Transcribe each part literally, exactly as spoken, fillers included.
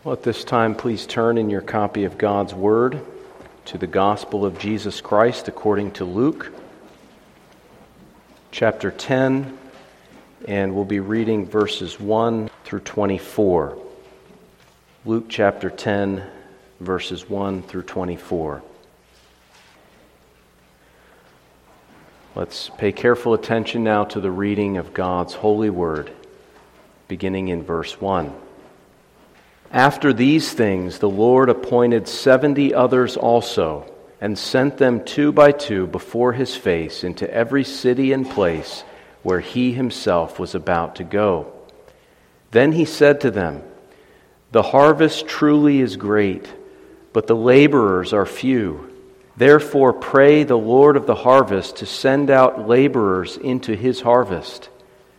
Well, at this time, please turn in your copy of God's Word to the Gospel of Jesus Christ according to Luke, chapter ten, and we'll be reading verses one through twenty-four. Luke chapter ten, verses one through twenty-four. Let's pay careful attention now to the reading of God's holy word, beginning in verse one. After these things, the Lord appointed seventy others also, and sent them two by two before his face into every city and place where he himself was about to go. Then he said to them, "The harvest truly is great, but the laborers are few. Therefore pray the Lord of the harvest to send out laborers into his harvest.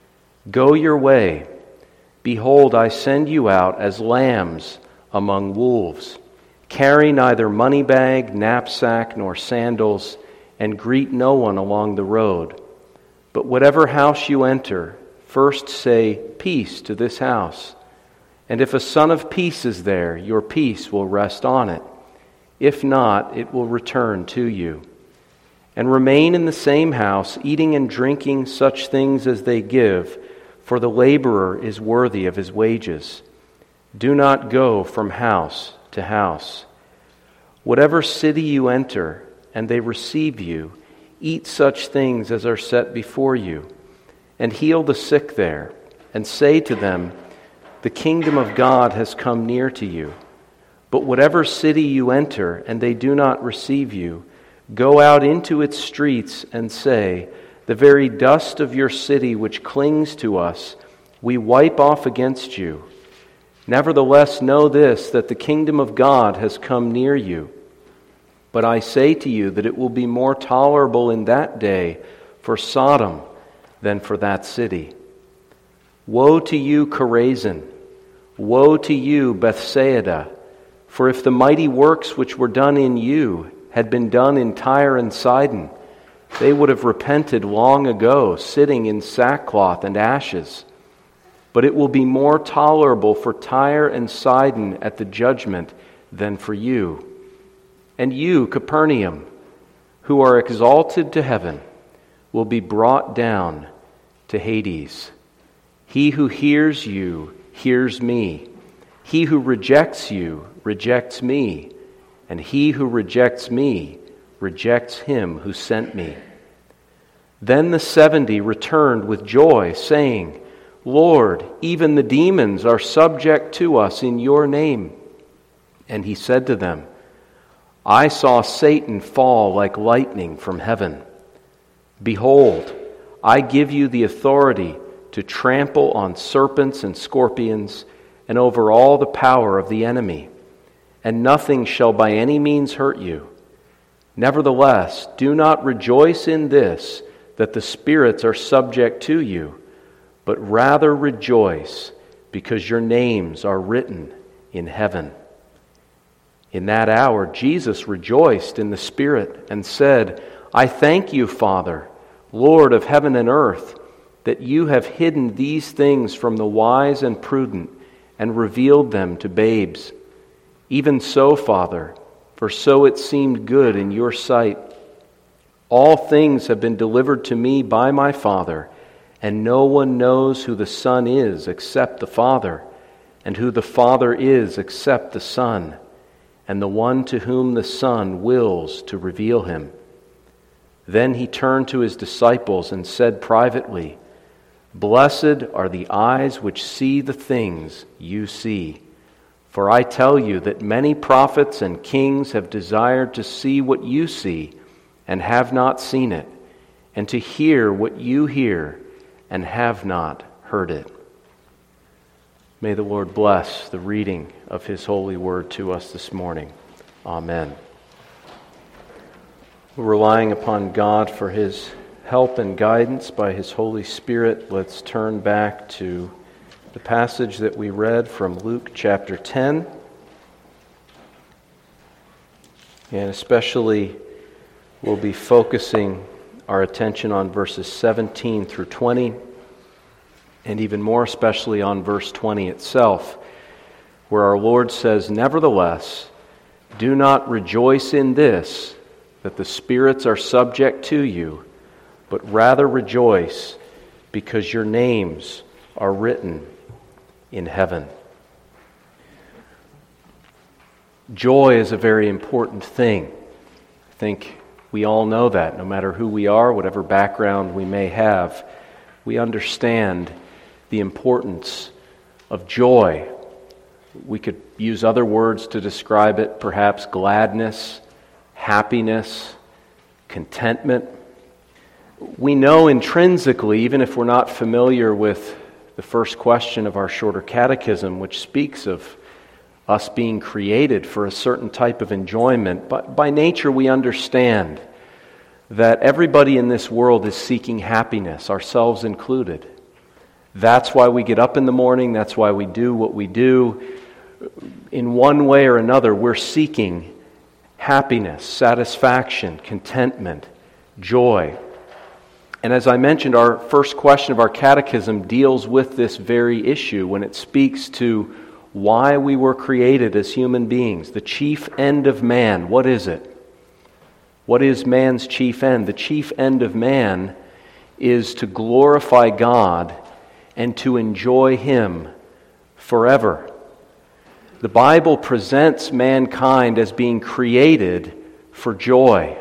Go your way. Behold, I send you out as lambs among wolves. Carry neither money bag, knapsack, nor sandals, and greet no one along the road. But whatever house you enter, first say, 'Peace to this house.' And if a son of peace is there, your peace will rest on it. If not, it will return to you. And remain in the same house, eating and drinking such things as they give, for the laborer is worthy of his wages. Do not go from house to house. Whatever city you enter, and they receive you, eat such things as are set before you, and heal the sick there, and say to them, 'The kingdom of God has come near to you.' But whatever city you enter, and they do not receive you, go out into its streets and say, 'The very dust of your city which clings to us, we wipe off against you.' Nevertheless, know this, that the kingdom of God has come near you. But I say to you that it will be more tolerable in that day for Sodom than for that city. Woe to you, Chorazin! Woe to you, Bethsaida! For if the mighty works which were done in you had been done in Tyre and Sidon, they would have repented long ago, sitting in sackcloth and ashes. But it will be more tolerable for Tyre and Sidon at the judgment than for you. And you, Capernaum, who are exalted to heaven, will be brought down to Hades. He who hears you hears me. He who rejects you rejects me. And he who rejects me rejects him who sent me." Then the seventy returned with joy, saying, "Lord, even the demons are subject to us in your name." And he said to them, "I saw Satan fall like lightning from heaven. Behold, I give you the authority to trample on serpents and scorpions and over all the power of the enemy, and nothing shall by any means hurt you. Nevertheless, do not rejoice in this, that the spirits are subject to you, but rather rejoice because your names are written in heaven." In that hour, Jesus rejoiced in the Spirit and said, "I thank you, Father, Lord of heaven and earth, that you have hidden these things from the wise and prudent and revealed them to babes. Even so, Father, for so it seemed good in your sight. All things have been delivered to me by my Father, and no one knows who the Son is except the Father, and who the Father is except the Son, and the one to whom the Son wills to reveal him." Then he turned to his disciples and said privately, "Blessed are the eyes which see the things you see. For I tell you that many prophets and kings have desired to see what you see and have not seen it, and to hear what you hear and have not heard it." May the Lord bless the reading of his holy word to us this morning. Amen. We're relying upon God for his help and guidance by his Holy Spirit. Let's turn back to the passage that we read from Luke chapter ten, and especially we'll be focusing our attention on verses seventeen through twenty, and even more especially on verse twenty itself. where our Lord says, "Nevertheless, do not rejoice in this, that the spirits are subject to you, but rather rejoice because your names are written in heaven." Joy is a very important thing. I think we all know that, no matter who we are, whatever background we may have, we understand the importance of joy. We could use other words to describe it, perhaps gladness, happiness, contentment. We know intrinsically, even if we're not familiar with the first question of our shorter catechism, which speaks of us being created for a certain type of enjoyment, but by nature we understand that everybody in this world is seeking happiness, ourselves included. That's why we get up in the morning, that's why we do what we do. In one way or another, we're seeking happiness, satisfaction, contentment, joy. And as I mentioned, our first question of our catechism deals with this very issue when it speaks to why we were created as human beings. The chief end of man, what is it? What is man's chief end? The chief end of man is to glorify God and to enjoy Him forever. The Bible presents mankind as being created for joy,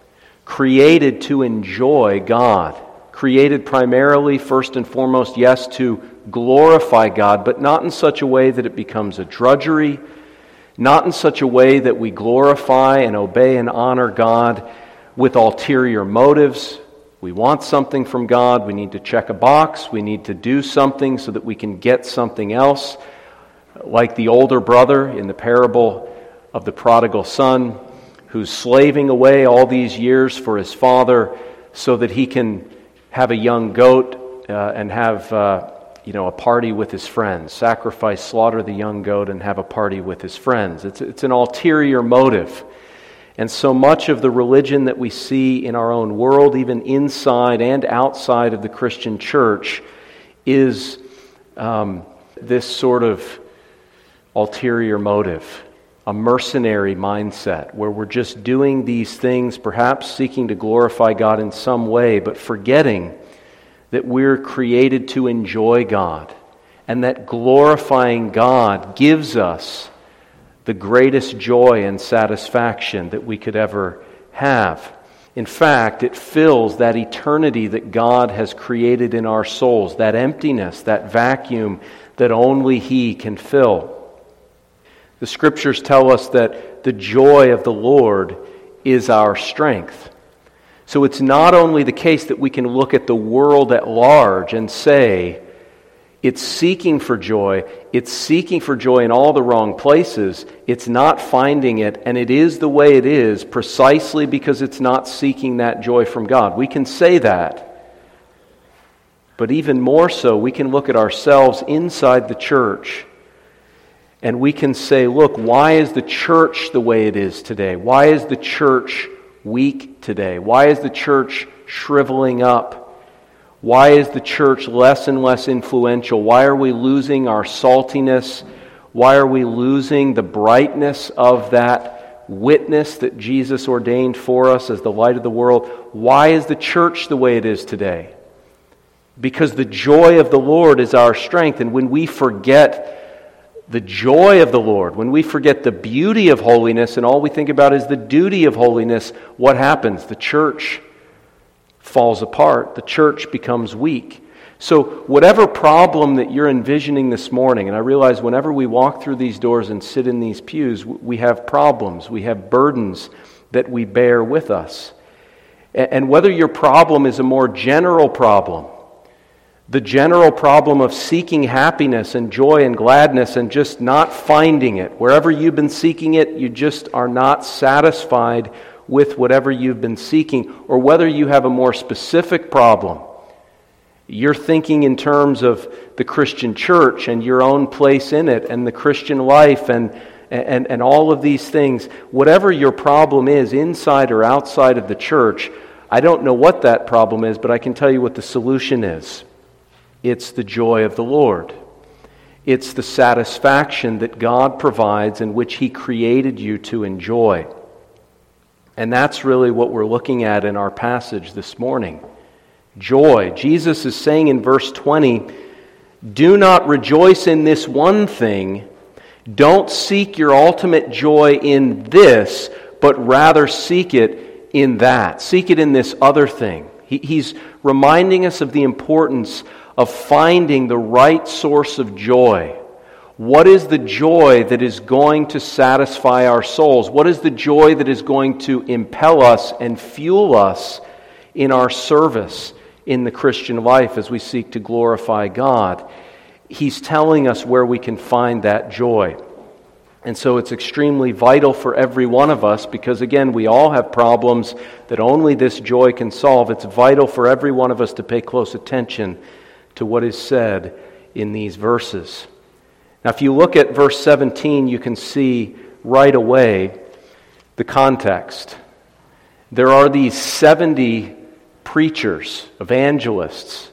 created to enjoy God, created primarily, first and foremost, yes, to glorify God, but not in such a way that it becomes a drudgery, not in such a way that we glorify and obey and honor God with ulterior motives. We want something from God, we need to check a box, we need to do something so that we can get something else. Like the older brother in the parable of the prodigal son, who's slaving away all these years for his father so that he can have a young goat uh, and have uh, you know a party with his friends, sacrifice, slaughter the young goat and have a party with his friends. It's, it's an ulterior motive. And so much of the religion that we see in our own world, even inside and outside of the Christian church, is um, this sort of ulterior motive, a mercenary mindset where we're just doing these things, perhaps seeking to glorify God in some way, but forgetting that we're created to enjoy God and that glorifying God gives us the greatest joy and satisfaction that we could ever have. In fact, it fills that eternity that God has created in our souls, that emptiness, that vacuum that only He can fill. The Scriptures tell us that the joy of the Lord is our strength. So it's not only the case that we can look at the world at large and say, it's seeking for joy, it's seeking for joy in all the wrong places, it's not finding it, and it is the way it is precisely because it's not seeking that joy from God. We can say that. But even more so, we can look at ourselves inside the church and we can say, look, why is the church the way it is today? Why is the church weak today? Why is the church shriveling up? Why is the church less and less influential? Why are we losing our saltiness? Why are we losing the brightness of that witness that Jesus ordained for us as the light of the world? Why is the church the way it is today? Because the joy of the Lord is our strength, and when we forget the joy of the Lord, when we forget the beauty of holiness and all we think about is the duty of holiness, what happens? The church falls apart. The church becomes weak. So whatever problem that you're envisioning this morning, and I realize whenever we walk through these doors and sit in these pews, we have problems, we have burdens that we bear with us. And whether your problem is a more general problem, the general problem of seeking happiness and joy and gladness and just not finding it. Wherever you've been seeking it, you just are not satisfied with whatever you've been seeking. Or whether you have a more specific problem. You're thinking in terms of the Christian church and your own place in it and the Christian life and, and, and all of these things. Whatever your problem is, inside or outside of the church, I don't know what that problem is, but I can tell you what the solution is. It's the joy of the Lord. It's the satisfaction that God provides and which He created you to enjoy. And that's really what we're looking at in our passage this morning. Joy. Jesus is saying in verse twenty, do not rejoice in this one thing. Don't seek your ultimate joy in this, but rather seek it in that. Seek it in this other thing. He, he's reminding us of the importance of finding the right source of joy. What is the joy that is going to satisfy our souls? What is the joy that is going to impel us and fuel us in our service in the Christian life as we seek to glorify God? He's telling us where we can find that joy. And so it's extremely vital for every one of us because, again, we all have problems that only this joy can solve. It's vital for every one of us to pay close attention to what is said in these verses. Now, if you look at verse seventeen, you can see right away the context. There are these seventy preachers, evangelists,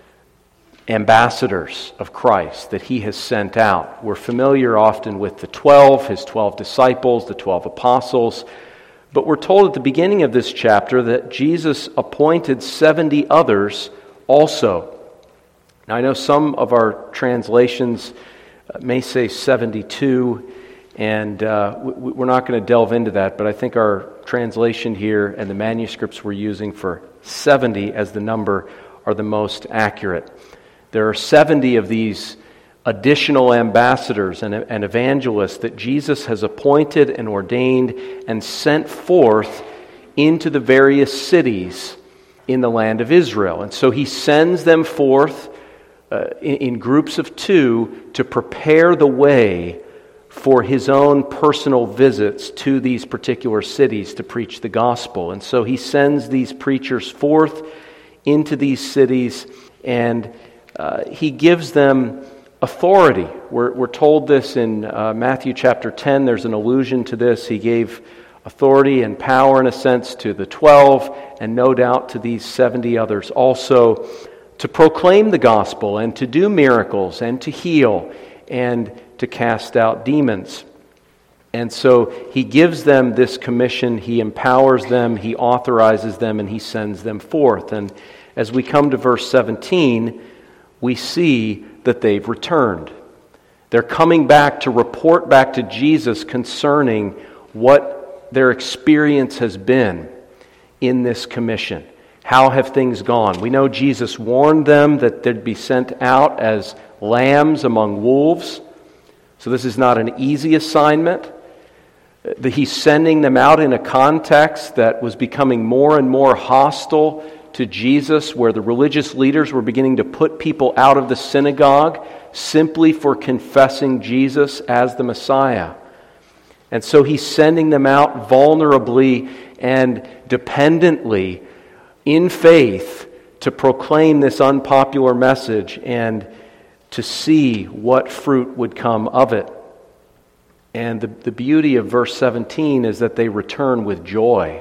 ambassadors of Christ that He has sent out. We're familiar often with the twelve, His twelve disciples, the twelve apostles. But we're told at the beginning of this chapter that Jesus appointed seventy others also. Now, I know some of our translations may say seventy-two, and uh, we're not going to delve into that, but I think our translation here and the manuscripts we're using for seventy as the number are the most accurate. There are seventy of these additional ambassadors and, and evangelists that Jesus has appointed and ordained and sent forth into the various cities in the land of Israel. And so He sends them forth Uh, in, in groups of two to prepare the way for His own personal visits to these particular cities to preach the gospel. And so He sends these preachers forth into these cities, and uh, He gives them authority. We're, we're told this in uh, Matthew chapter ten. There's an allusion to this. He gave authority and power, in a sense, to the twelve, and no doubt to these seventy others also, to proclaim the gospel and to do miracles and to heal and to cast out demons. And so He gives them this commission, He empowers them, He authorizes them, and He sends them forth. And as we come to verse seventeen, we see that they've returned. They're coming back to report back to Jesus concerning what their experience has been in this commission. How have things gone? We know Jesus warned them that they'd be sent out as lambs among wolves. So this is not an easy assignment. He's sending them out in a context that was becoming more and more hostile to Jesus, where the religious leaders were beginning to put people out of the synagogue simply for confessing Jesus as the Messiah. And so He's sending them out vulnerably and dependently in faith to proclaim this unpopular message and to see what fruit would come of it. And the, the beauty of verse seventeen is that they return with joy.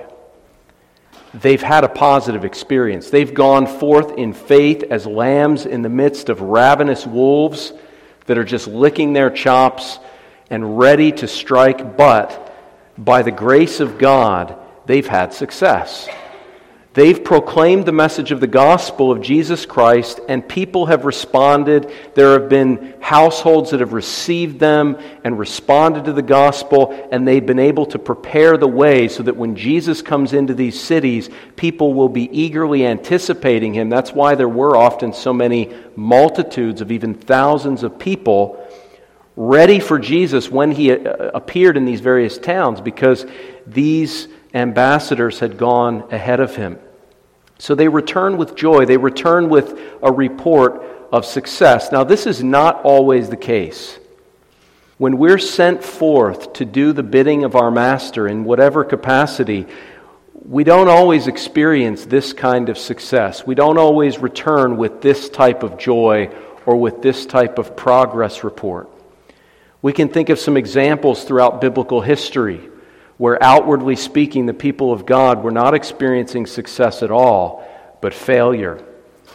They've had a positive experience. They've gone forth in faith as lambs in the midst of ravenous wolves that are just licking their chops and ready to strike, but by the grace of God, they've had success. They've proclaimed the message of the gospel of Jesus Christ, and people have responded. There have been households that have received them and responded to the gospel, and they've been able to prepare the way so that when Jesus comes into these cities, people will be eagerly anticipating Him. That's why there were often so many multitudes of even thousands of people ready for Jesus when He appeared in these various towns, because these ambassadors had gone ahead of Him. So they return with joy. They return with a report of success. Now, this is not always the case. When we're sent forth to do the bidding of our Master in whatever capacity, we don't always experience this kind of success. We don't always return with this type of joy or with this type of progress report. We can think of some examples throughout biblical history where outwardly speaking, the people of God were not experiencing success at all, but failure.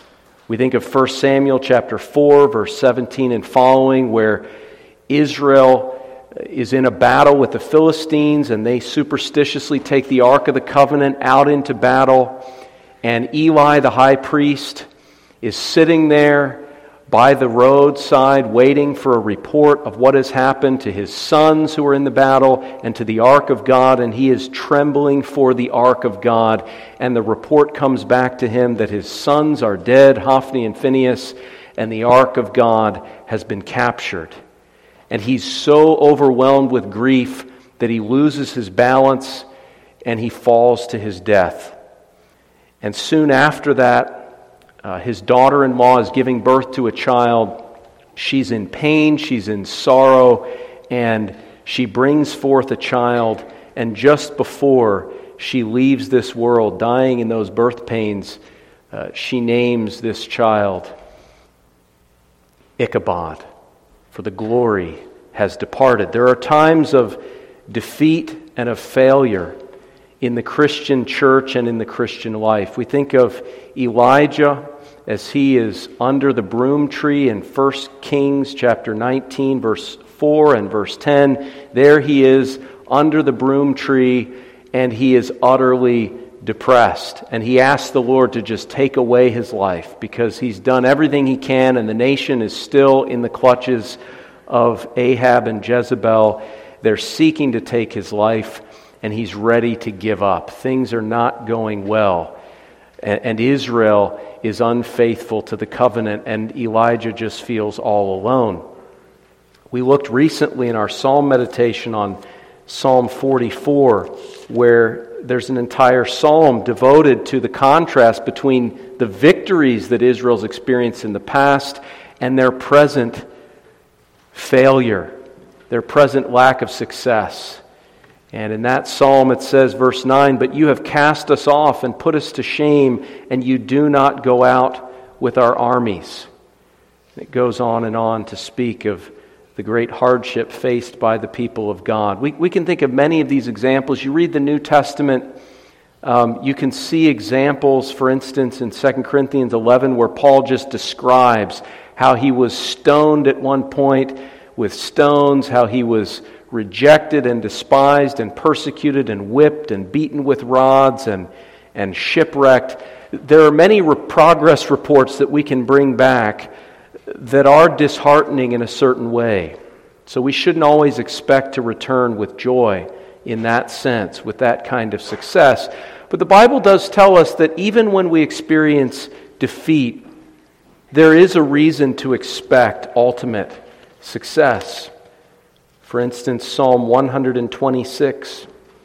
We think of First Samuel chapter four, verse seventeen and following, where Israel is in a battle with the Philistines, and they superstitiously take the Ark of the Covenant out into battle, and Eli, the high priest, is sitting there by the roadside waiting for a report of what has happened to his sons who are in the battle and to the Ark of God, and he is trembling for the Ark of God, and the report comes back to him that his sons are dead, Hophni and Phinehas, and the Ark of God has been captured. And he's so overwhelmed with grief that he loses his balance and he falls to his death. And soon after that, uh, his daughter-in-law is giving birth to a child. She's in pain, she's in sorrow, and she brings forth a child. And just before she leaves this world, dying in those birth pains, uh, she names this child Ichabod, for the glory has departed. There are times of defeat and of failure in the Christian church and in the Christian life. We think of Elijah as he is under the broom tree in First Kings chapter nineteen, verse four and verse ten. There he is under the broom tree, and he is utterly depressed. And he asks the Lord to just take away his life because he's done everything he can, and the nation is still in the clutches of Ahab and Jezebel. They're seeking to take his life, and he's ready to give up. Things are not going well. And, and Israel is unfaithful to the covenant, and Elijah just feels all alone. We looked recently in our Psalm meditation on Psalm forty-four, where there's an entire psalm devoted to the contrast between the victories that Israel's experienced in the past and their present failure, their present lack of success. And in that psalm it says, verse nine, "But you have cast us off and put us to shame, and you do not go out with our armies." It goes on and on to speak of the great hardship faced by the people of God. We, we can think of many of these examples. You read the New Testament, um, you can see examples, for instance, in Second Corinthians eleven, where Paul just describes how he was stoned at one point with stones, how he was rejected and despised and persecuted and whipped and beaten with rods and, and shipwrecked. There are many re- progress reports that we can bring back that are disheartening in a certain way. So we shouldn't always expect to return with joy in that sense, with that kind of success. But the Bible does tell us that even when we experience defeat, there is a reason to expect ultimate success. For instance, Psalm one twenty-six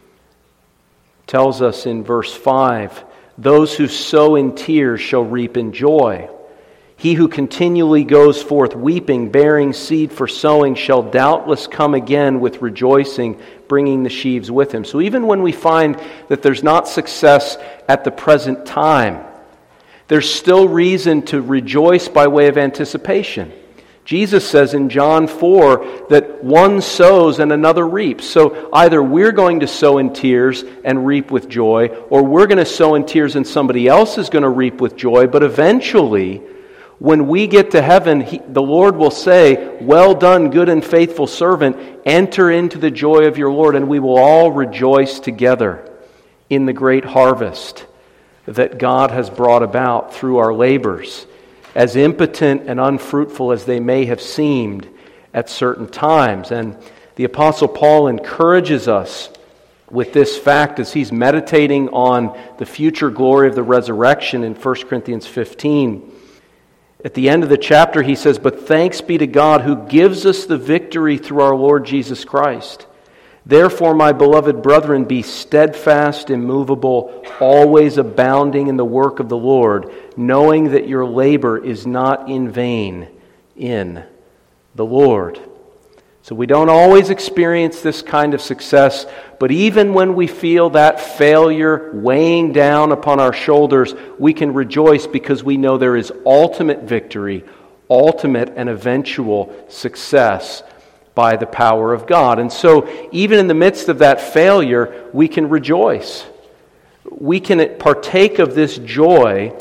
tells us in verse five, "Those who sow in tears shall reap in joy. He who continually goes forth weeping, bearing seed for sowing, shall doubtless come again with rejoicing, bringing the sheaves with him." So even when we find that there's not success at the present time, there's still reason to rejoice by way of anticipation. Jesus says in John four that one sows and another reaps. So either we're going to sow in tears and reap with joy, or we're going to sow in tears and somebody else is going to reap with joy. But eventually, when we get to heaven, he, the Lord will say, "Well done, good and faithful servant. Enter into the joy of your Lord," and we will all rejoice together in the great harvest that God has brought about through our labors, as impotent and unfruitful as they may have seemed at certain times. And the Apostle Paul encourages us with this fact as he's meditating on the future glory of the resurrection in First Corinthians fifteen. At the end of the chapter he says, "But thanks be to God who gives us the victory through our Lord Jesus Christ. Therefore, my beloved brethren, be steadfast, immovable, always abounding in the work of the Lord, knowing that your labor is not in vain in the Lord." So we don't always experience this kind of success, but even when we feel that failure weighing down upon our shoulders, we can rejoice because we know there is ultimate victory, ultimate and eventual success by the power of God. And so even in the midst of that failure, we can rejoice. We can partake of this joy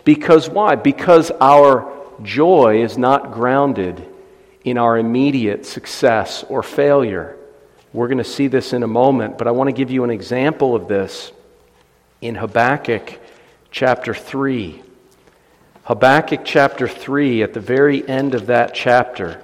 Because why? Because our joy is not grounded in our immediate success or failure. We're going to see this in a moment, but I want to give you an example of this in Habakkuk chapter three. Habakkuk chapter three, at the very end of that chapter,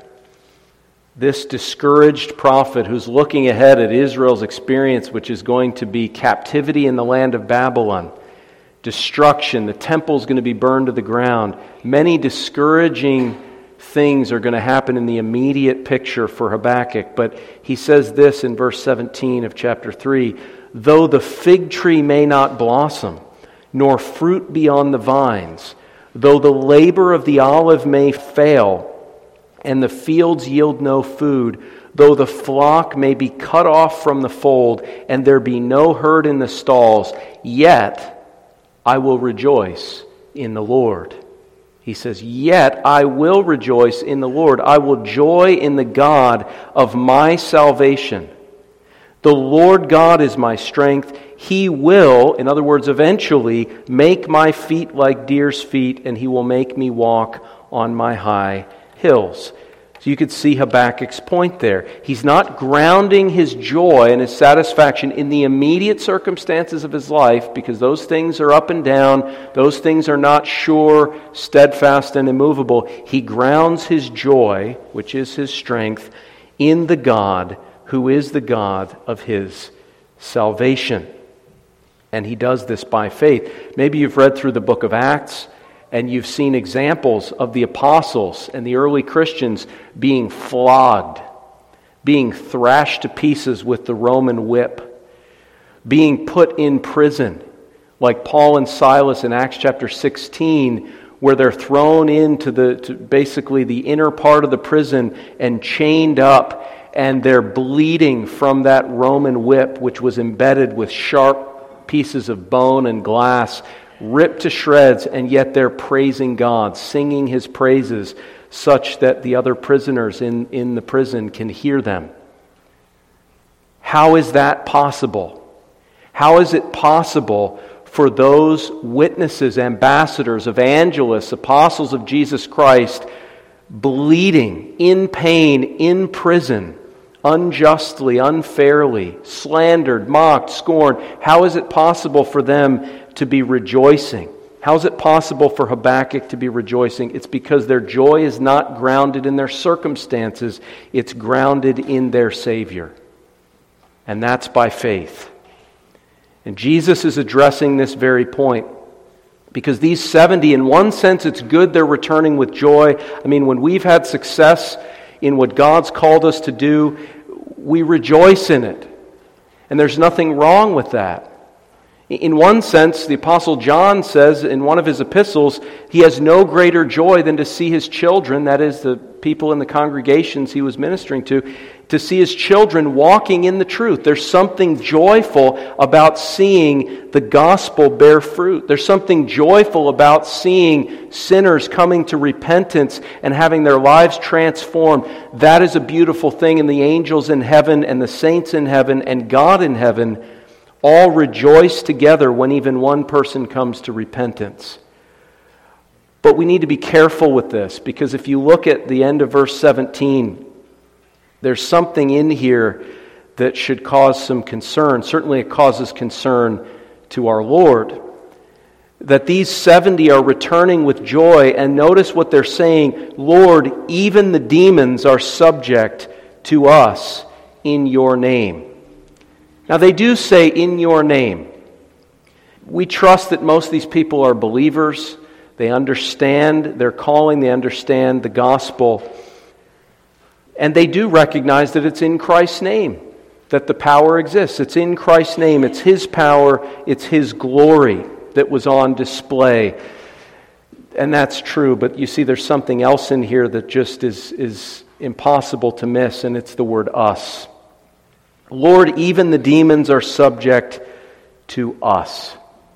this discouraged prophet who's looking ahead at Israel's experience, which is going to be captivity in the land of Babylon, destruction, the temple's going to be burned to the ground. Many discouraging things are going to happen in the immediate picture for Habakkuk, but he says this in verse seventeen of chapter three, "Though the fig tree may not blossom, nor fruit be on the vines, though the labor of the olive may fail, and the fields yield no food, though the flock may be cut off from the fold, and there be no herd in the stalls, yet I will rejoice in the Lord." He says, "Yet I will rejoice in the Lord. I will joy in the God of my salvation. The Lord God is my strength. He will," in other words, eventually, "make my feet like deer's feet, and He will make me walk on my high hills." So you could see Habakkuk's point there. He's not grounding his joy and his satisfaction in the immediate circumstances of his life, because those things are up and down. Those things are not sure, steadfast, and immovable. He grounds his joy, which is his strength, in the God who is the God of his salvation. And he does this by faith. Maybe you've read through the book of Acts, and you've seen examples of the apostles and the early Christians being flogged, being thrashed to pieces with the Roman whip, being put in prison, like Paul and Silas in Acts chapter sixteen, where they're thrown into the to basically the inner part of the prison and chained up, and they're bleeding from that Roman whip, which was embedded with sharp pieces of bone and glass, ripped to shreds, and yet they're praising God, singing His praises, such that the other prisoners in, in the prison can hear them. How is that possible? How is it possible for those witnesses, ambassadors, evangelists, apostles of Jesus Christ, bleeding, in pain, in prison, unjustly, unfairly, slandered, mocked, scorned? How is it possible for them to be rejoicing? How is it possible for Habakkuk to be rejoicing? It's because their joy is not grounded in their circumstances. It's grounded in their Savior. And that's by faith. And Jesus is addressing this very point, because these seventy, in one sense, it's good they're returning with joy. I mean, when we've had success in what God's called us to do, we rejoice in it. And there's nothing wrong with that. In one sense, the Apostle John says in one of his epistles, he has no greater joy than to see his children, that is, the people in the congregations he was ministering to, to see his children walking in the truth. There's something joyful about seeing the gospel bear fruit. There's something joyful about seeing sinners coming to repentance and having their lives transformed. That is a beautiful thing, and the angels in heaven and the saints in heaven and God in heaven all rejoice together when even one person comes to repentance. But we need to be careful with this, because if you look at the end of verse seventeen, there's something in here that should cause some concern. Certainly it causes concern to our Lord. That these seventy are returning with joy, and notice what they're saying: "Lord, even the demons are subject to us in your name." Now, they do say, "in your name." We trust that most of these people are believers. They understand their calling. They understand the gospel. And they do recognize that it's in Christ's name that the power exists. It's in Christ's name. It's His power. It's His glory that was on display. And that's true. But you see, there's something else in here that just is, is impossible to miss, and it's the word "us." Lord, even the demons are subject to us.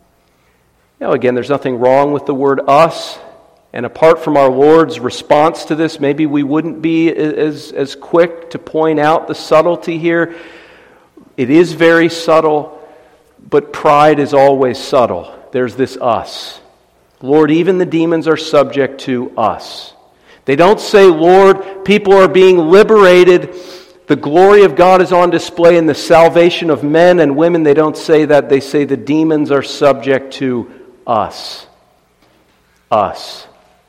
Now again, there's nothing wrong with the word "us." And apart from our Lord's response to this, maybe we wouldn't be as, as quick to point out the subtlety here. It is very subtle, but pride is always subtle. There's this "us." Lord, even the demons are subject to us. They don't say, Lord, people are being liberated. The glory of God is on display in the salvation of men and women. They don't say that. They say the demons are subject to us. Us.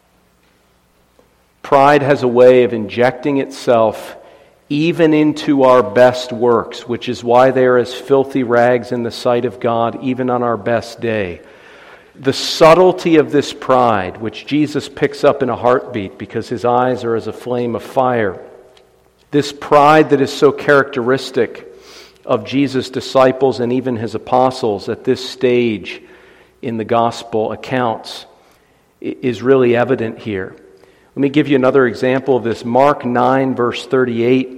Pride has a way of injecting itself even into our best works, which is why they are as filthy rags in the sight of God, even on our best day. The subtlety of this pride, which Jesus picks up in a heartbeat because his eyes are as a flame of fire. This pride that is so characteristic of Jesus' disciples and even his apostles at this stage in the gospel accounts is really evident here. Let me give you another example of this. Mark nine, verse thirty-eight.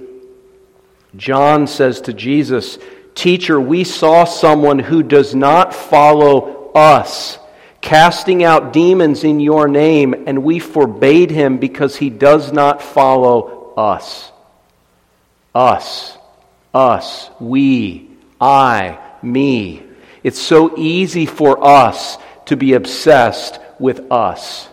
John says to Jesus, "Teacher, we saw someone who does not follow us, casting out demons in your name, and we forbade him because he does not follow us." Us, us, we, I, me. It's so easy for us to be obsessed with us.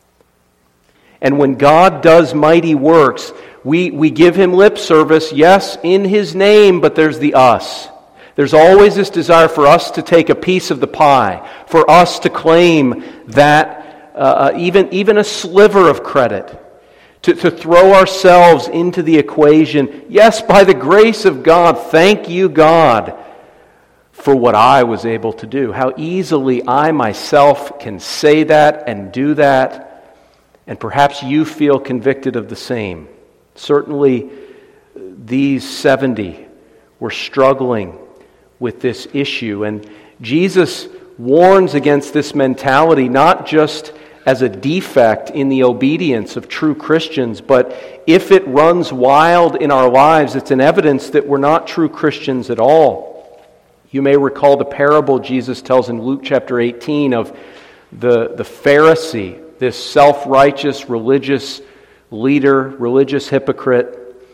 And when God does mighty works, we, we give him lip service, yes, in his name, but there's the us. There's always this desire for us to take a piece of the pie, for us to claim that uh, even, even a sliver of credit, to, to throw ourselves into the equation. Yes, by the grace of God, thank you, God, for what I was able to do. How easily I myself can say that and do that, and perhaps you feel convicted of the same. Certainly, these seventy were struggling with this issue, and Jesus warns against this mentality, not just as a defect in the obedience of true Christians, but if it runs wild in our lives, it's an evidence that we're not true Christians at all. You may recall the parable Jesus tells in Luke chapter eighteen of the, the Pharisee, this self-righteous religious leader, religious hypocrite,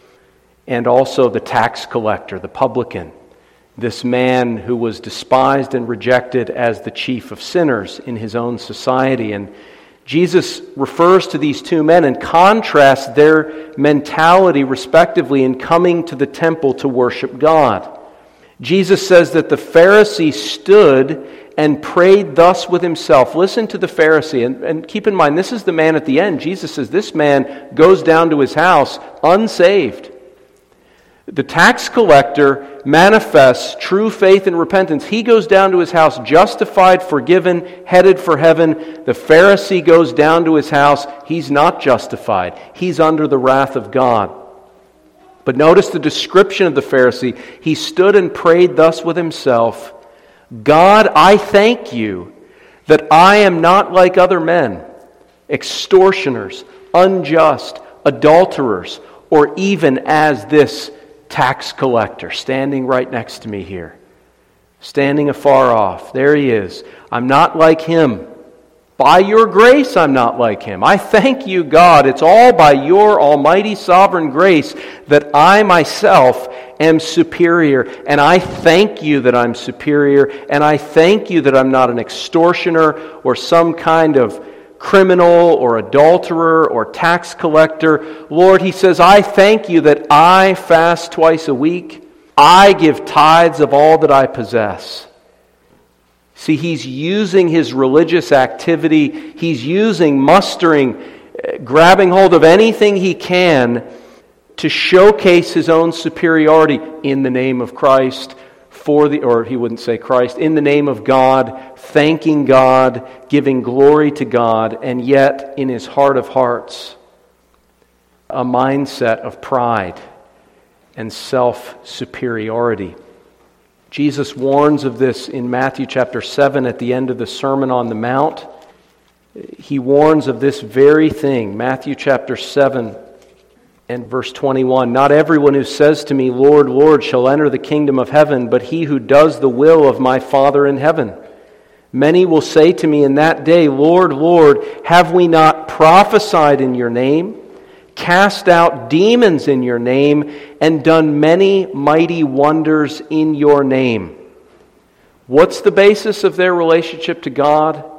and also the tax collector, the publican, this man who was despised and rejected as the chief of sinners in his own society. And Jesus refers to these two men and contrasts their mentality respectively in coming to the temple to worship God. Jesus says that the Pharisee stood and prayed thus with himself. Listen to the Pharisee, and, and keep in mind, this is the man at the end. Jesus says this man goes down to his house unsaved. The tax collector manifests true faith and repentance. He goes down to his house justified, forgiven, headed for heaven. The Pharisee goes down to his house. He's not justified. He's under the wrath of God. But notice the description of the Pharisee. He stood and prayed thus with himself, "God, I thank you that I am not like other men, extortioners, unjust, adulterers, or even as this tax collector," standing right next to me here, standing afar off. There he is. I'm not like him. By your grace, I'm not like him. I thank you, God. It's all by your almighty sovereign grace that I myself am superior. And I thank you that I'm superior. And I thank you that I'm not an extortioner or some kind of criminal or adulterer or tax collector. Lord, he says, I thank you that I fast twice a week. I give tithes of all that I possess. See, he's using his religious activity, he's using, mustering, grabbing hold of anything he can to showcase his own superiority in the name of Christ, for the, or he wouldn't say Christ, in the name of God, thanking God, giving glory to God, and yet in his heart of hearts, a mindset of pride and self-superiority. Jesus warns of this in Matthew chapter seven at the end of the Sermon on the Mount. He warns of this very thing. Matthew chapter seven and verse twenty-one. "Not everyone who says to me, Lord, Lord, shall enter the kingdom of heaven, but he who does the will of my Father in heaven. Many will say to me in that day, Lord, Lord, have we not prophesied in your name, cast out demons in your name, and done many mighty wonders in your name?" What's the basis of their relationship to God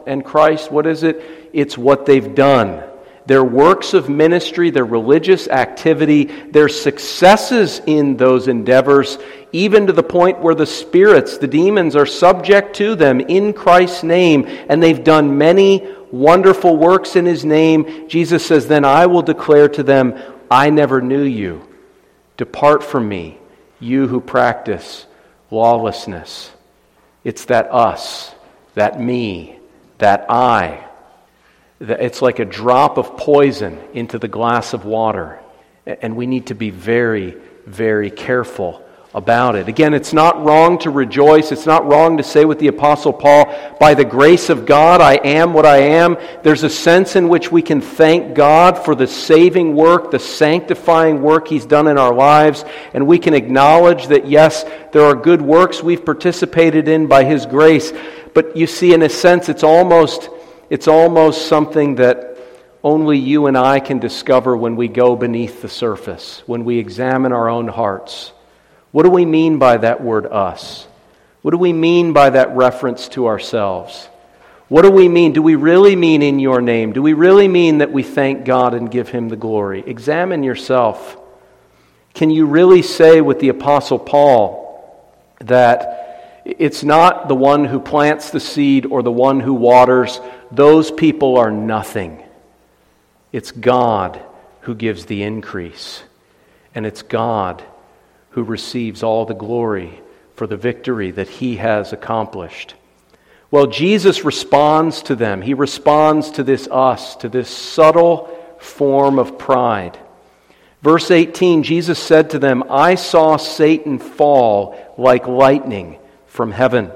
and Christ, what is it? It's what they've done. Their works of ministry, their religious activity, their successes in those endeavors, even to the point where the spirits, the demons, are subject to them in Christ's name, and they've done many wonderful works in His name. Jesus says, then I will declare to them, I never knew you. Depart from me, you who practice lawlessness. It's that us, that me, that I. It's like a drop of poison into the glass of water. And we need to be very, very careful about it. Again, it's not wrong to rejoice. It's not wrong to say with the Apostle Paul, by the grace of God, I am what I am. There's a sense in which we can thank God for the saving work, the sanctifying work He's done in our lives. And we can acknowledge that, yes, there are good works we've participated in by His grace. But you see, in a sense, it's almost, it's almost something that only you and I can discover when we go beneath the surface, when we examine our own hearts. What do we mean by that word us? What do we mean by that reference to ourselves? What do we mean? Do we really mean in your name? Do we really mean that we thank God and give Him the glory? Examine yourself. Can you really say with the Apostle Paul that it's not the one who plants the seed or the one who waters? Those people are nothing. It's God who gives the increase. And it's God who receives all the glory for the victory that He has accomplished. Well, Jesus responds to them. He responds to this us, to this subtle form of pride. Verse eighteen, Jesus said to them, I saw Satan fall like lightning from heaven.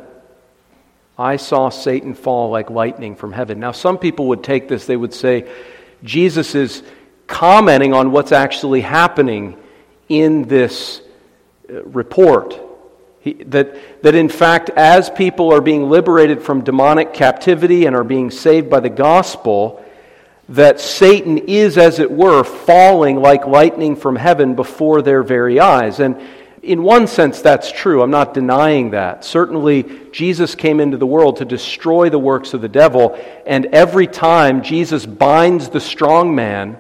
I saw Satan fall like lightning from heaven. Now, some people would take this, they would say, Jesus is commenting on what's actually happening in this report. He, that, that in fact, as people are being liberated from demonic captivity and are being saved by the gospel, that Satan is, as it were, falling like lightning from heaven before their very eyes. And in one sense, that's true. I'm not denying that. Certainly, Jesus came into the world to destroy the works of the devil, and every time Jesus binds the strong man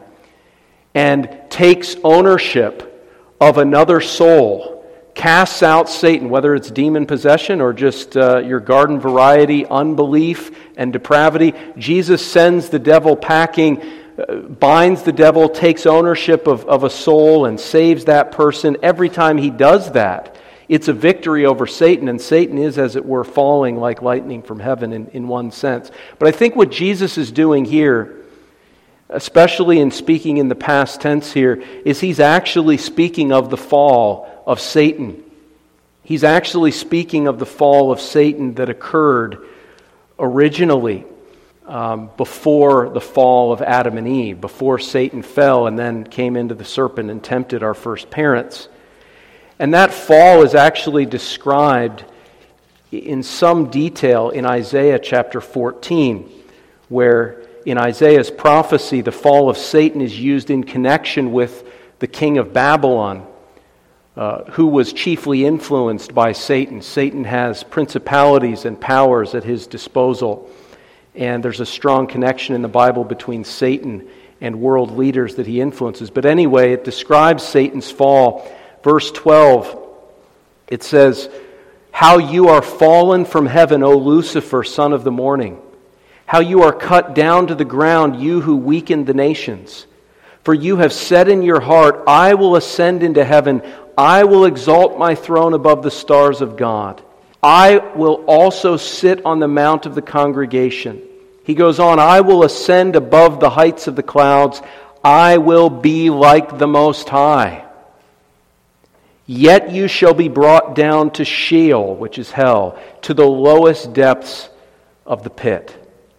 and takes ownership of another soul, casts out Satan, whether it's demon possession or just uh, your garden variety unbelief and depravity. Jesus sends the devil packing, uh, binds the devil, takes ownership of, of a soul and saves that person. Every time He does that, it's a victory over Satan, and Satan is, as it were, falling like lightning from heaven in, in one sense. But I think what Jesus is doing here, especially in speaking in the past tense here, is He's actually speaking of the fall of Satan. He's actually speaking of the fall of Satan that occurred originally um, before the fall of Adam and Eve, before Satan fell and then came into the serpent and tempted our first parents. And that fall is actually described in some detail in Isaiah chapter fourteen, where in Isaiah's prophecy, the fall of Satan is used in connection with the king of Babylon, uh, who was chiefly influenced by Satan. Satan has principalities and powers at his disposal, and there's a strong connection in the Bible between Satan and world leaders that he influences. But anyway, it describes Satan's fall. Verse twelve, it says, "How you are fallen from heaven, O Lucifer, son of the morning. How you are cut down to the ground, you who weakened the nations. For you have said in your heart, I will ascend into heaven. I will exalt my throne above the stars of God. I will also sit on the mount of the congregation." He goes on, "I will ascend above the heights of the clouds. I will be like the Most High. Yet you shall be brought down to Sheol," which is hell, "to the lowest depths of the pit."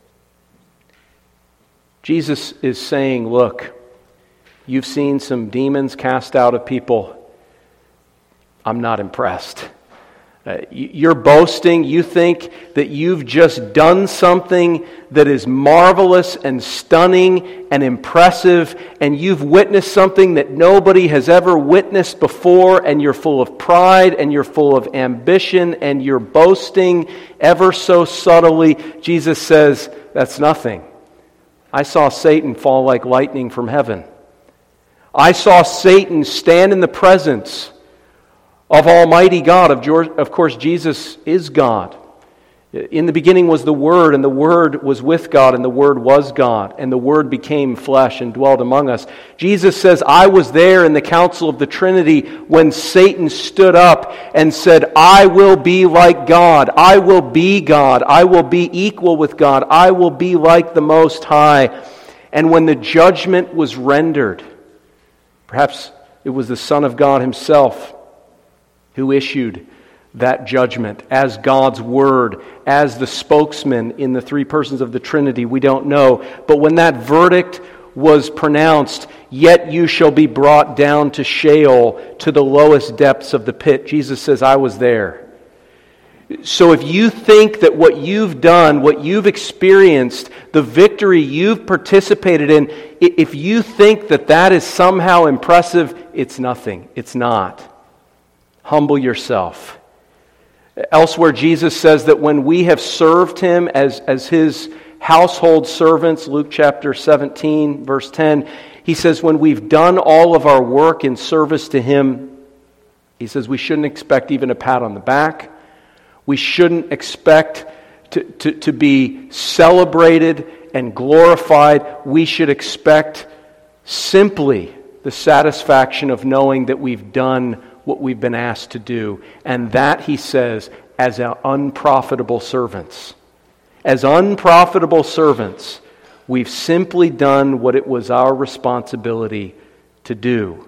Jesus is saying, look, you've seen some demons cast out of people. I'm not impressed. Uh, you're boasting. You think that you've just done something that is marvelous and stunning and impressive, and you've witnessed something that nobody has ever witnessed before, and you're full of pride and you're full of ambition and you're boasting ever so subtly. Jesus says, that's nothing. I saw Satan fall like lightning from heaven. I saw Satan stand in the presence of Almighty God. Of, George, of course, Jesus is God. In the beginning was the Word, and the Word was with God, and the Word was God, and the Word became flesh and dwelt among us. Jesus says, I was there in the council of the Trinity when Satan stood up and said, I will be like God. I will be God. I will be equal with God. I will be like the Most High. And when the judgment was rendered, perhaps it was the Son of God Himself who issued that judgment as God's Word, as the spokesman in the three persons of the Trinity, we don't know. But when that verdict was pronounced, yet you shall be brought down to Sheol, to the lowest depths of the pit, Jesus says, I was there. So if you think that what you've done, what you've experienced, the victory you've participated in, if you think that that is somehow impressive, it's nothing. It's not. Humble yourself. Elsewhere, Jesus says that when we have served Him as, as His household servants, Luke chapter seventeen, verse ten, He says when we've done all of our work in service to Him, He says we shouldn't expect even a pat on the back. We shouldn't expect to, to, to be celebrated and glorified. We should expect simply the satisfaction of knowing that we've done what we've been asked to do. And that, He says, as our unprofitable servants. As unprofitable servants, we've simply done what it was our responsibility to do.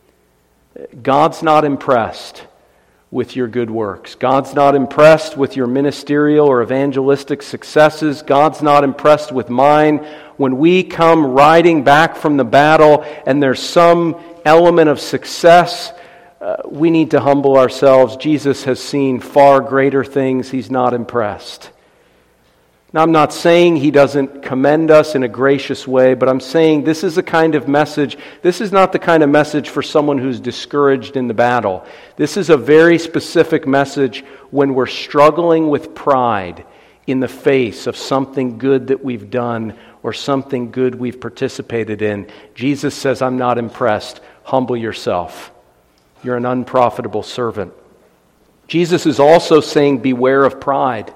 God's not impressed with your good works. God's not impressed with your ministerial or evangelistic successes. God's not impressed with mine. When we come riding back from the battle and there's some element of success, Uh, we need to humble ourselves. Jesus has seen far greater things. He's not impressed. Now, I'm not saying He doesn't commend us in a gracious way, but I'm saying this is a kind of message. This is not the kind of message for someone who's discouraged in the battle. This is a very specific message when we're struggling with pride in the face of something good that we've done or something good we've participated in. Jesus says, I'm not impressed. Humble yourself. You're an unprofitable servant. Jesus is also saying, beware of pride.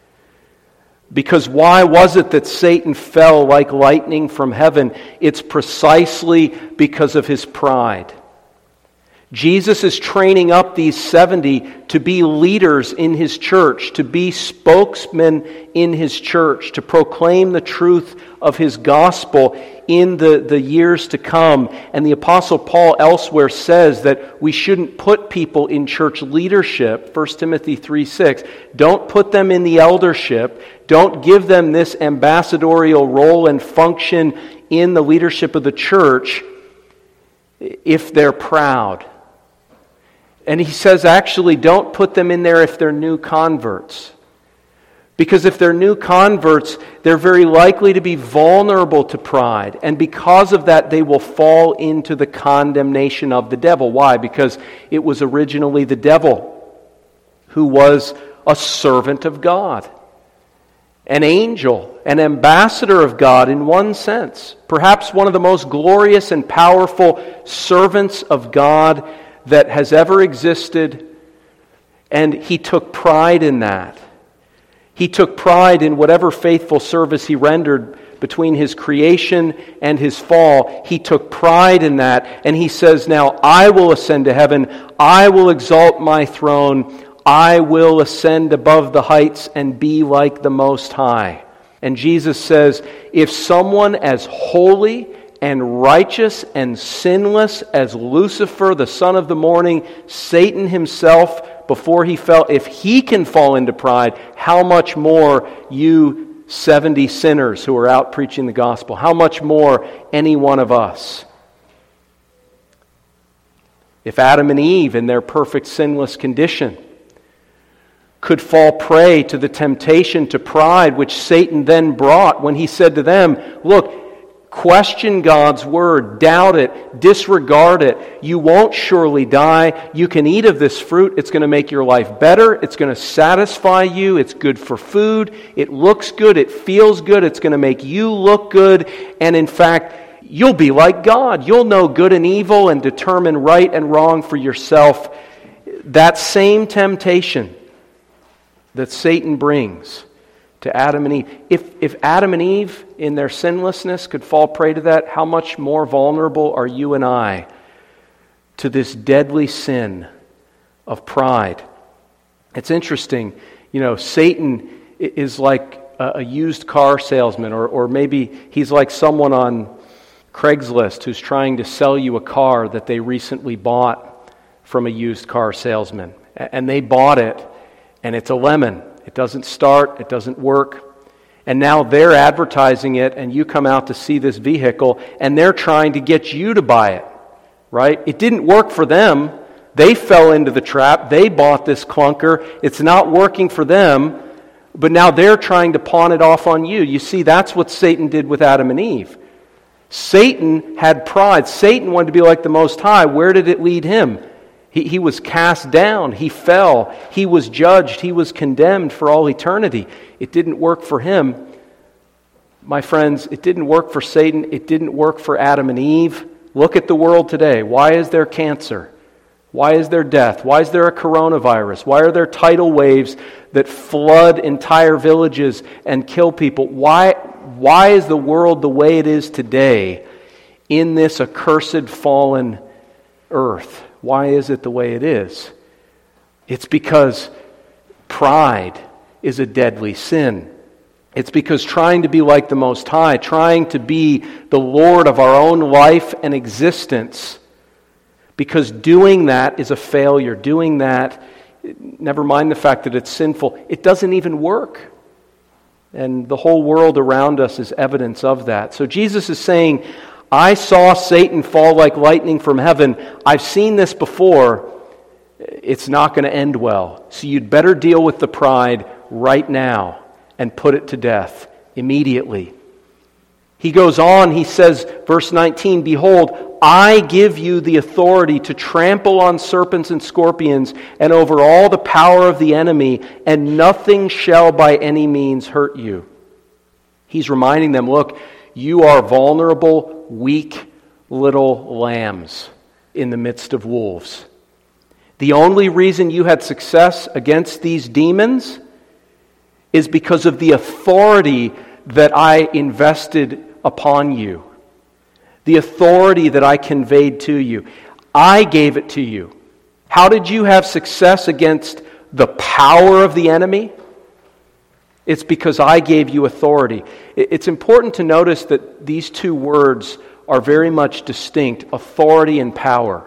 Because why was it that Satan fell like lightning from heaven? It's precisely because of his pride. Jesus is training up these seventy to be leaders in His church, to be spokesmen in His church, to proclaim the truth of His gospel in the, the years to come. And the Apostle Paul elsewhere says that we shouldn't put people in church leadership, First Timothy three six. Don't put them in the eldership. Don't give them this ambassadorial role and function in the leadership of the church if they're proud. And he says, actually, don't put them in there if they're new converts. Because if they're new converts, they're very likely to be vulnerable to pride. And because of that, they will fall into the condemnation of the devil. Why? Because it was originally the devil who was a servant of God, an angel, an ambassador of God in one sense. Perhaps one of the most glorious and powerful servants of God that has ever existed, and he took pride in that. He took pride in whatever faithful service he rendered between his creation and his fall. He took pride in that, and he says, now I will ascend to heaven, I will exalt my throne, I will ascend above the heights and be like the Most High. And Jesus says, if someone as holy and righteous and sinless as Lucifer, the son of the morning, Satan himself, before he fell, if he can fall into pride, how much more you seventy sinners who are out preaching the gospel? How much more any one of us? If Adam and Eve, in their perfect sinless condition, could fall prey to the temptation to pride which Satan then brought when he said to them, look, question God's word, doubt it, disregard it, you won't surely die. You can eat of this fruit. It's going to make your life better. It's going to satisfy you. It's good for food. It looks good. It feels good. It's going to make you look good. And in fact, you'll be like God. You'll know good and evil and determine right and wrong for yourself. That same temptation that Satan brings to Adam and Eve. If, if Adam and Eve, in their sinlessness, could fall prey to that, how much more vulnerable are you and I to this deadly sin of pride? It's interesting, you know, Satan is like a, a used car salesman, or, or maybe he's like someone on Craigslist who's trying to sell you a car that they recently bought from a used car salesman. And they bought it, and it's a lemon. It doesn't start, it doesn't work. And now they're advertising it, and you come out to see this vehicle, and they're trying to get you to buy it, right? It didn't work for them. They fell into the trap. They bought this clunker. It's not working for them, but now they're trying to pawn it off on you. You see, that's what Satan did with Adam and Eve. Satan had pride. Satan wanted to be like the Most High. Where did it lead him? He, he was cast down. He fell. He was judged. He was condemned for all eternity. It didn't work for him. My friends, it didn't work for Satan. It didn't work for Adam and Eve. Look at the world today. Why is there cancer? Why is there death? Why is there a coronavirus? Why are there tidal waves that flood entire villages and kill people? Why, why is the world the way it is today in this accursed fallen earth? Why is it the way it is? It's because pride is a deadly sin. It's because trying to be like the Most High, trying to be the Lord of our own life and existence, because doing that is a failure. Doing that, never mind the fact that it's sinful, it doesn't even work. And the whole world around us is evidence of that. So Jesus is saying, I saw Satan fall like lightning from heaven. I've seen this before. It's not going to end well. So you'd better deal with the pride right now and put it to death immediately. He goes on, he says, verse nineteen, Behold, I give you the authority to trample on serpents and scorpions and over all the power of the enemy, and nothing shall by any means hurt you. He's reminding them, look, you are vulnerable, weak little lambs in the midst of wolves. The only reason you had success against these demons is because of the authority that I invested upon you. The authority that I conveyed to you. I gave it to you. How did you have success against the power of the enemy? It's because I gave you authority. It's important to notice that these two words are very much distinct, authority and power.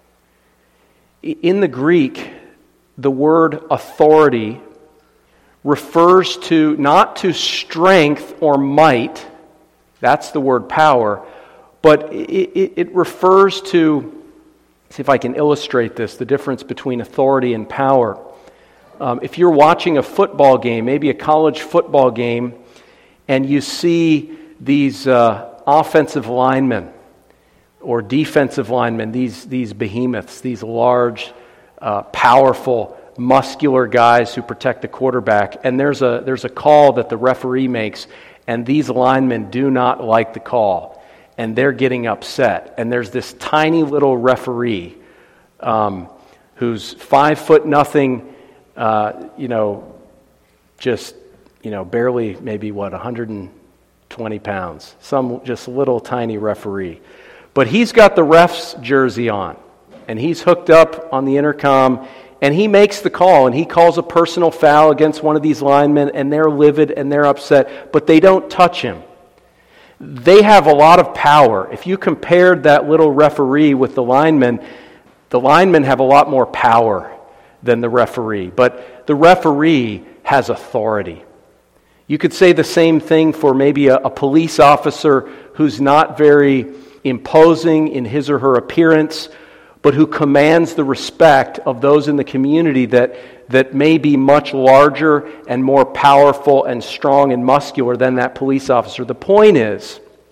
In the Greek, the word authority refers to not to strength or might, that's the word power, but it, it, it refers to, see if I can illustrate this, the difference between authority and power. Um, if you're watching a football game, maybe a college football game, and you see these uh, offensive linemen or defensive linemen, these, these behemoths, these large, uh, powerful, muscular guys who protect the quarterback, and there's a there's a call that the referee makes, and these linemen do not like the call, and they're getting upset. And there's this tiny little referee um, who's five foot nothing, uh, you know, just you know barely maybe what one hundred twenty pounds, some just little tiny referee, but he's got the ref's jersey on, and he's hooked up on the intercom. And he makes the call, and he calls a personal foul against one of these linemen, and they're livid and they're upset, but they don't touch him. They have a lot of power. If you compared that little referee with the linemen, the linemen have a lot more power than the referee, but the referee has authority. You could say the same thing for maybe a, a police officer who's not very imposing in his or her appearance, but who commands the respect of those in the community that, that may be much larger and more powerful and strong and muscular than that police officer. The point is,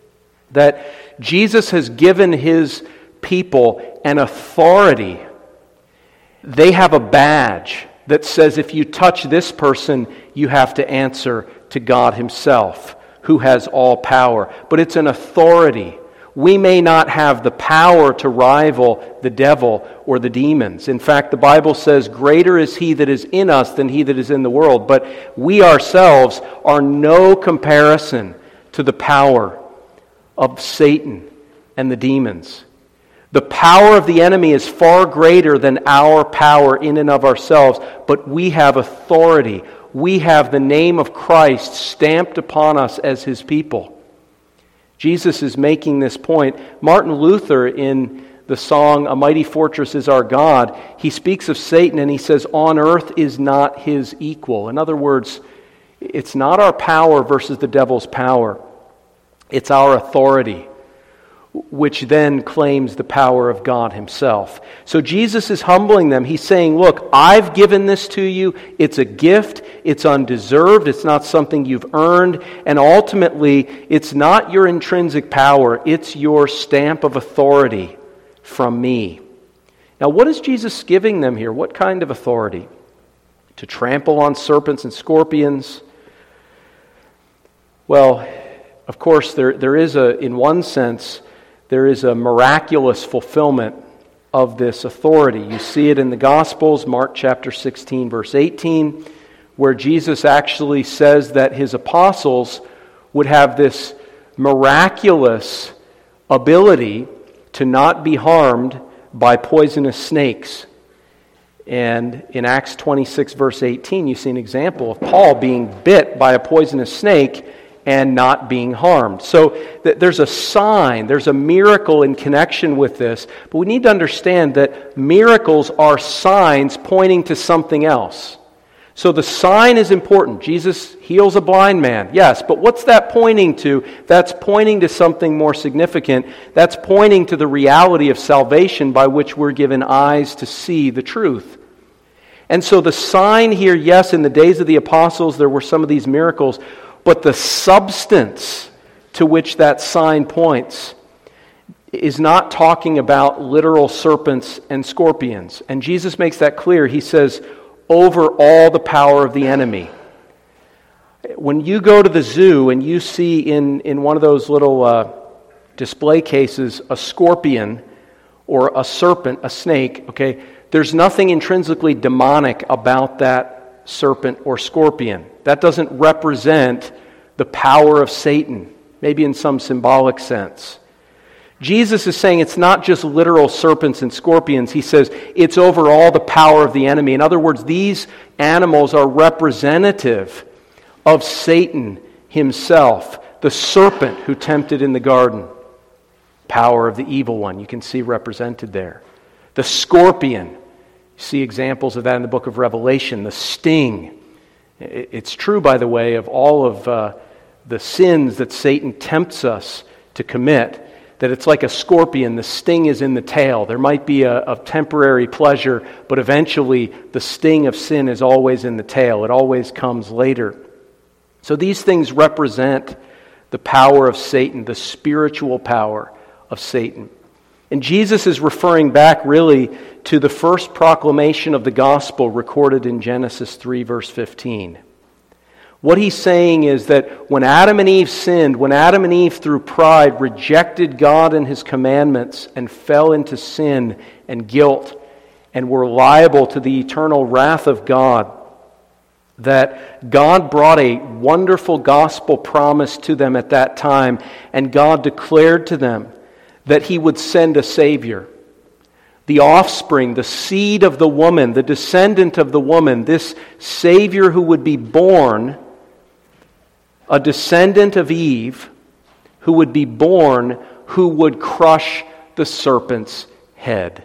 that Jesus has given his people an authority. They have a badge that says if you touch this person, you have to answer to God himself, who has all power. But it's an authority. We may not have the power to rival the devil or the demons. In fact, the Bible says, greater is he that is in us than he that is in the world. But we ourselves are no comparison to the power of Satan and the demons. The power of the enemy is far greater than our power in and of ourselves, but we have authority. We have the name of Christ stamped upon us as his people. Jesus is making this point. Martin Luther, in the song, "A Mighty Fortress is Our God," he speaks of Satan and he says, on earth is not his equal. In other words, it's not our power versus the devil's power. It's our authority, which then claims the power of God himself. So Jesus is humbling them. He's saying, look, I've given this to you. It's a gift. It's undeserved. It's not something you've earned. And ultimately, it's not your intrinsic power. It's your stamp of authority from me. Now, what is Jesus giving them here? What kind of authority? To trample on serpents and scorpions? Well, of course, there there is a, in one sense, there is a miraculous fulfillment of this authority. You see it in the Gospels, Mark chapter sixteen, verse eighteen, where Jesus actually says that his apostles would have this miraculous ability to not be harmed by poisonous snakes. And in Acts twenty-six, verse eighteen, you see an example of Paul being bit by a poisonous snake and not being harmed. So th- there's a sign, there's a miracle in connection with this, but we need to understand that miracles are signs pointing to something else. So the sign is important. Jesus heals a blind man, yes, but what's that pointing to? That's pointing to something more significant. That's pointing to the reality of salvation by which we're given eyes to see the truth. And so the sign here, yes, in the days of the apostles, there were some of these miracles, but the substance to which that sign points is not talking about literal serpents and scorpions. And Jesus makes that clear. He says, over all the power of the enemy. When you go to the zoo and you see in, in one of those little uh, display cases a scorpion or a serpent, a snake, okay, there's nothing intrinsically demonic about that serpent or scorpion. That doesn't represent the power of Satan, maybe in some symbolic sense. Jesus is saying it's not just literal serpents and scorpions. He says it's over all the power of the enemy. In other words, these animals are representative of Satan himself, the serpent who tempted in the garden. Power of the evil one, you can see represented there. The scorpion, you see examples of that in the book of Revelation. The sting. It's true, by the way, of all of uh, the sins that Satan tempts us to commit, that it's like a scorpion. The sting is in the tail. There might be a, a temporary pleasure, but eventually the sting of sin is always in the tail. It always comes later. So these things represent the power of Satan, the spiritual power of Satan. And Jesus is referring back really to the first proclamation of the gospel recorded in Genesis three, verse fifteen. What he's saying is that when Adam and Eve sinned, when Adam and Eve through pride rejected God and his commandments and fell into sin and guilt and were liable to the eternal wrath of God, that God brought a wonderful gospel promise to them at that time, and God declared to them that he would send a Savior. The offspring, the seed of the woman, the descendant of the woman, this Savior who would be born, a descendant of Eve, who would be born, who would crush the serpent's head.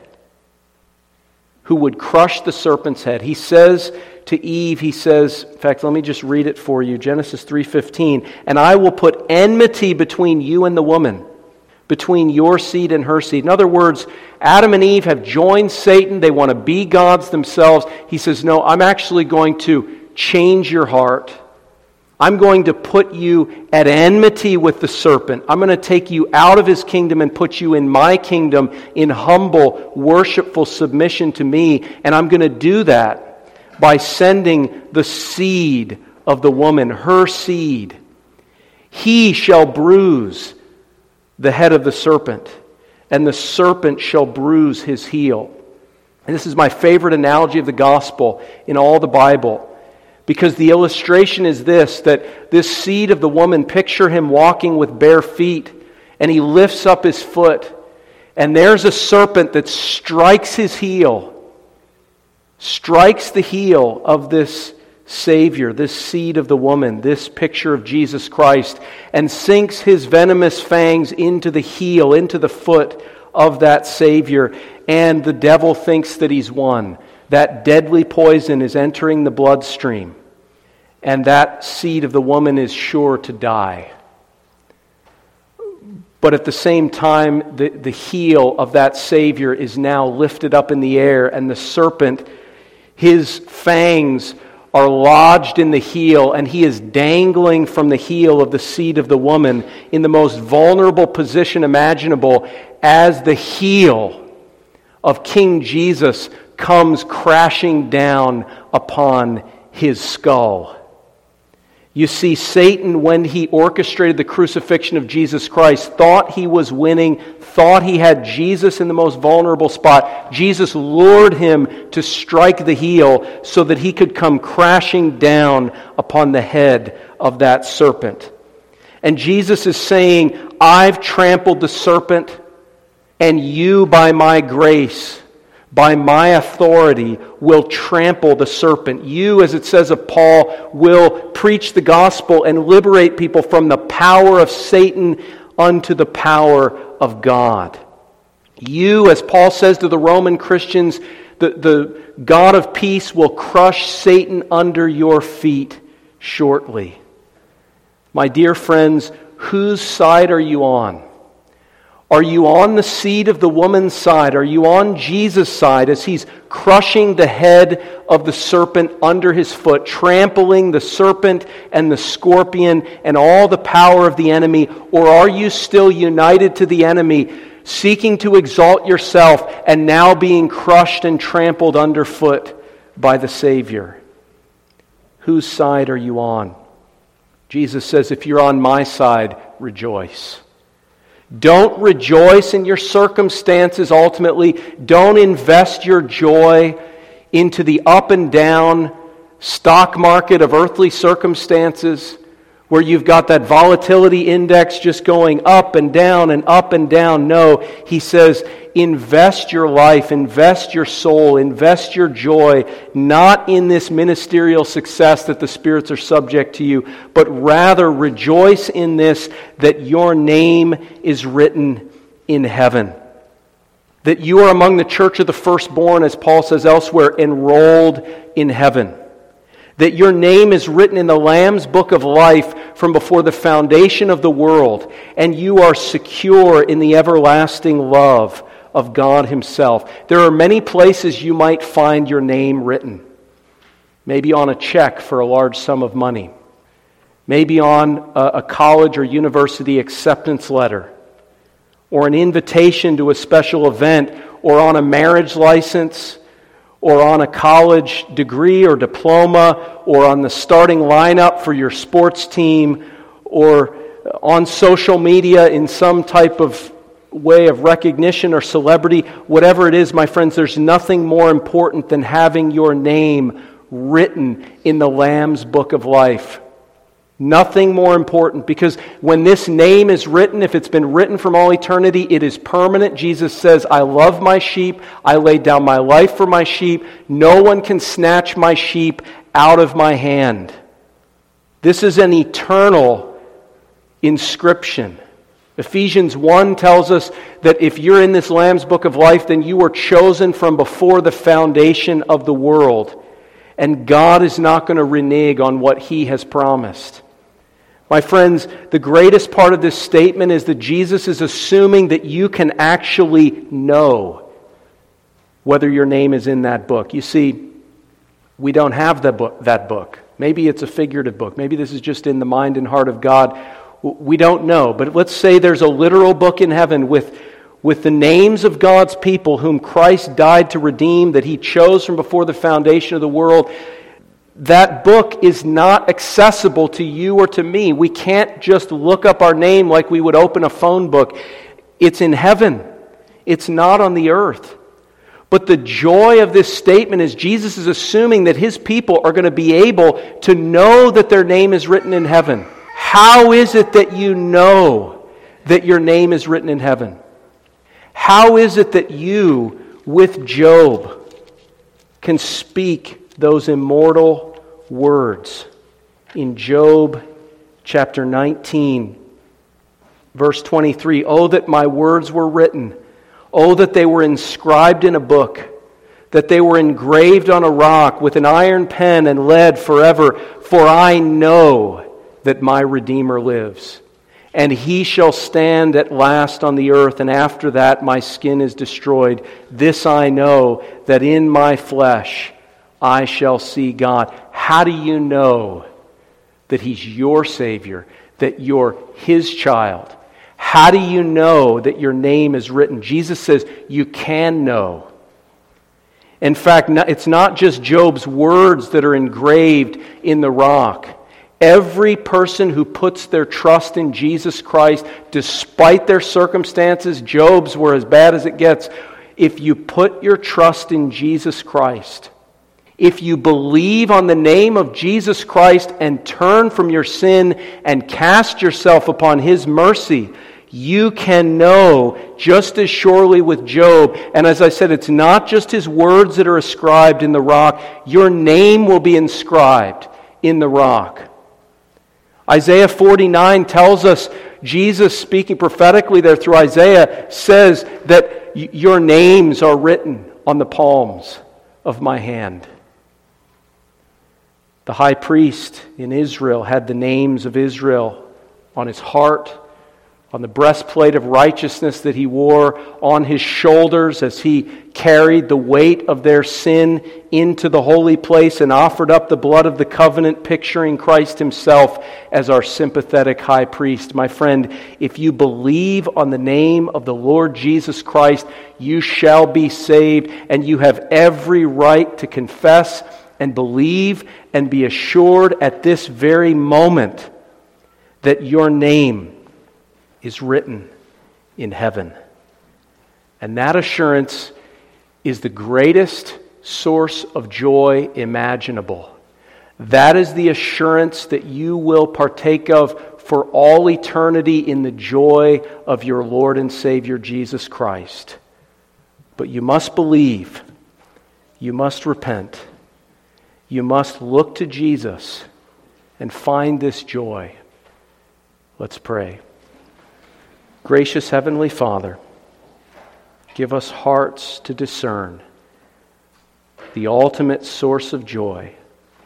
Who would crush the serpent's head. He says to Eve, he says, in fact, let me just read it for you, Genesis three fifteen, and I will put enmity between you and the woman, between your seed and her seed. In other words, Adam and Eve have joined Satan. They want to be gods themselves. He says, no, I'm actually going to change your heart. I'm going to put you at enmity with the serpent. I'm going to take you out of his kingdom and put you in my kingdom in humble, worshipful submission to me. And I'm going to do that by sending the seed of the woman, her seed. He shall bruise the head of the serpent, and the serpent shall bruise his heel. And this is my favorite analogy of the gospel in all the Bible. Because the illustration is this, that this seed of the woman, picture him walking with bare feet, and he lifts up his foot, and there's a serpent that strikes his heel, strikes the heel of this Savior, this seed of the woman, this picture of Jesus Christ, and sinks his venomous fangs into the heel, into the foot of that Savior, and the devil thinks that he's won. That deadly poison is entering the bloodstream, and that seed of the woman is sure to die. But at the same time, the, the heel of that Savior is now lifted up in the air, and the serpent, his fangs are lodged in the heel, and he is dangling from the heel of the seed of the woman in the most vulnerable position imaginable as the heel of King Jesus comes crashing down upon his skull. You see, Satan, when he orchestrated the crucifixion of Jesus Christ, thought he was winning, thought he had Jesus in the most vulnerable spot. Jesus lured him to strike the heel so that he could come crashing down upon the head of that serpent. And Jesus is saying, I've trampled the serpent, and you, by my grace, by my authority, will trample the serpent. You, as it says of Paul, will preach the gospel and liberate people from the power of Satan unto the power of God. You, as Paul says to the Roman Christians, the, the God of peace will crush Satan under your feet shortly. My dear friends, whose side are you on? Are you on the seed of the woman's side? Are you on Jesus' side as he's crushing the head of the serpent under his foot, trampling the serpent and the scorpion and all the power of the enemy? Or are you still united to the enemy, seeking to exalt yourself and now being crushed and trampled underfoot by the Savior? Whose side are you on? Jesus says, if you're on my side, rejoice. Don't rejoice in your circumstances ultimately. Don't invest your joy into the up and down stock market of earthly circumstances where you've got that volatility index just going up and down and up and down. No, he says, invest your life, invest your soul, invest your joy, not in this ministerial success that the spirits are subject to you, but rather rejoice in this, that your name is written in heaven. That you are among the church of the firstborn, as Paul says elsewhere, enrolled in heaven. That your name is written in the Lamb's book of life from before the foundation of the world, and you are secure in the everlasting love of God Himself. There are many places you might find your name written. Maybe on a check for a large sum of money. Maybe on a, a college or university acceptance letter. Or an invitation to a special event. Or on a marriage license. Or on a college degree or diploma, or on the starting lineup for your sports team, or on social media in some type of way of recognition or celebrity. Whatever it is, my friends, there's nothing more important than having your name written in the Lamb's book of life. Nothing more important, because when this name is written, if it's been written from all eternity, it is permanent. Jesus says, I love my sheep. I laid down my life for my sheep. No one can snatch my sheep out of my hand. This is an eternal inscription. Ephesians one tells us that if you're in this Lamb's book of life, then you were chosen from before the foundation of the world. And God is not going to renege on what He has promised. My friends, the greatest part of this statement is that Jesus is assuming that you can actually know whether your name is in that book. You see, we don't have that book. That book. Maybe it's a figurative book. Maybe this is just in the mind and heart of God. We don't know. But let's say there's a literal book in heaven with, with the names of God's people whom Christ died to redeem, that He chose from before the foundation of the world. That book is not accessible to you or to me. We can't just look up our name like we would open a phone book. It's in heaven. It's not on the earth. But the joy of this statement is Jesus is assuming that His people are going to be able to know that their name is written in heaven. How is it that you know that your name is written in heaven? How is it that you, with Job, can speak those immortal words? In Job chapter nineteen, verse twenty-three, "Oh, that my words were written. Oh, that they were inscribed in a book, that they were engraved on a rock with an iron pen and lead forever. For I know that my Redeemer lives, and He shall stand at last on the earth, and after that my skin is destroyed. This I know, that in my flesh I shall see God." How do you know that He's your Savior, that you're His child? How do you know that your name is written? Jesus says you can know. In fact, it's not just Job's words that are engraved in the rock. Every person who puts their trust in Jesus Christ, despite their circumstances, Job's were as bad as it gets. If you put your trust in Jesus Christ, if you believe on the name of Jesus Christ and turn from your sin and cast yourself upon His mercy, you can know just as surely with Job. And as I said, it's not just his words that are inscribed in the rock. Your name will be inscribed in the rock. Isaiah forty-nine tells us, Jesus speaking prophetically there through Isaiah, says that y- your names are written on the palms of my hand. The high priest in Israel had the names of Israel on his heart, on the breastplate of righteousness that he wore, on his shoulders as he carried the weight of their sin into the holy place and offered up the blood of the covenant, picturing Christ Himself as our sympathetic high priest. My friend, if you believe on the name of the Lord Jesus Christ, you shall be saved, and you have every right to confess and believe and be assured at this very moment that your name is written in heaven. And that assurance is the greatest source of joy imaginable. That is the assurance that you will partake of for all eternity in the joy of your Lord and Savior Jesus Christ. But you must believe. You must repent. You must look to Jesus and find this joy. Let's pray. Gracious Heavenly Father, give us hearts to discern the ultimate source of joy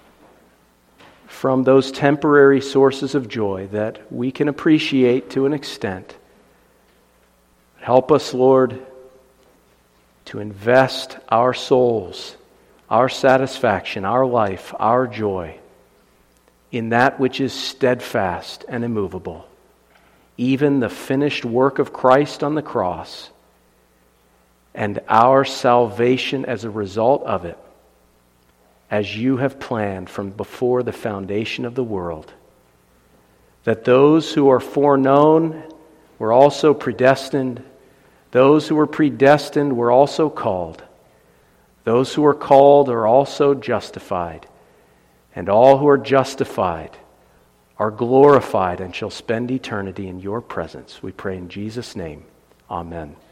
from those temporary sources of joy that we can appreciate to an extent. Help us, Lord, to invest our souls, our satisfaction, our life, our joy in that which is steadfast and immovable, even the finished work of Christ on the cross, and our salvation as a result of it, as you have planned from before the foundation of the world. That those who are foreknown were also predestined, those who were predestined were also called, those who are called are also justified, and all who are justified are glorified and shall spend eternity in your presence. We pray in Jesus' name. Amen.